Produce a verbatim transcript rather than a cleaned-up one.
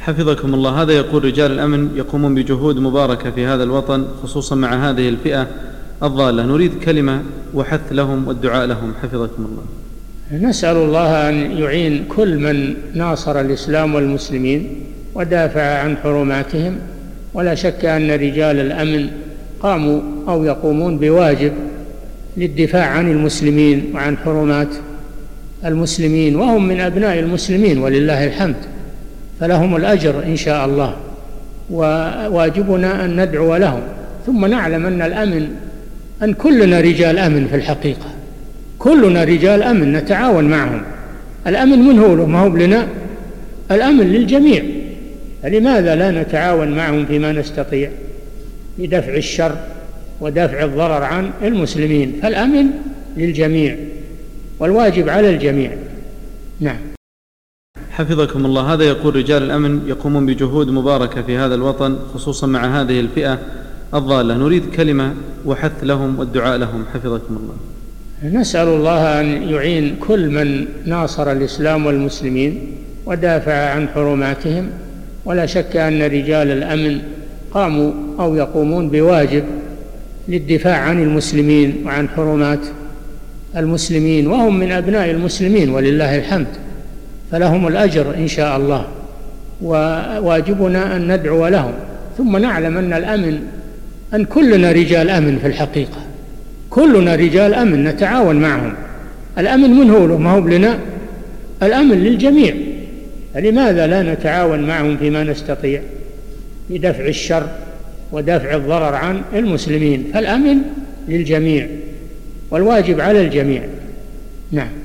حفظكم الله. هذا يقول: رجال الأمن يقومون بجهود مباركة في هذا الوطن، خصوصا مع هذه الفئة الضالة، نريد كلمة وحث لهم والدعاء لهم حفظكم الله. نسأل الله أن يعين كل من ناصر الإسلام والمسلمين ودافع عن حرماتهم، ولا شك أن رجال الأمن قاموا أو يقومون بواجب للدفاع عن المسلمين وعن حرمات المسلمين، وهم من أبناء المسلمين ولله الحمد، فلهم الأجر إن شاء الله، وواجبنا أن ندعو لهم. ثم نعلم أن الأمن، أن كلنا رجال أمن في الحقيقة، كلنا رجال أمن نتعاون معهم. الأمن من هو له؟ ما هو لنا، الأمن للجميع، فلماذا لا نتعاون معهم فيما نستطيع لدفع الشر ودفع الضرر عن المسلمين؟ فالأمن للجميع والواجب على الجميع. نعم. حفظكم الله. هذا يقول: رجال الأمن يقومون بجهود مباركة في هذا الوطن، خصوصا مع هذه الفئة الضالة، نريد كلمة وحث لهم والدعاء لهم حفظكم الله. نسأل الله أن يعين كل من ناصر الإسلام والمسلمين ودافع عن حرماتهم، ولا شك أن رجال الأمن قاموا أو يقومون بواجب للدفاع عن المسلمين وعن حرمات المسلمين، وهم من أبناء المسلمين ولله الحمد، فلهم الأجر إن شاء الله، وواجبنا أن ندعو لهم. ثم نعلم أن الأمن، أن كلنا رجال أمن في الحقيقة، كلنا رجال أمن نتعاون معهم. الأمن من هو له؟ ما هو لنا، الأمن للجميع، فلماذا لا نتعاون معهم فيما نستطيع لدفع الشر ودفع الضرر عن المسلمين؟ فالأمن للجميع والواجب على الجميع. نعم.